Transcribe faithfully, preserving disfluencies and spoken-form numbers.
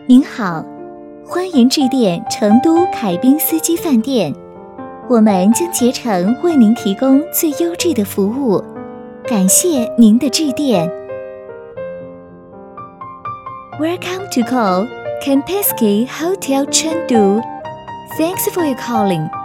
您好，欢迎致电成都凯宾斯基饭店，我们将竭诚为您提供最优质的服务，感谢您的致电。Welcome to call Kempinski Hotel Chengdu. Thanks for your calling.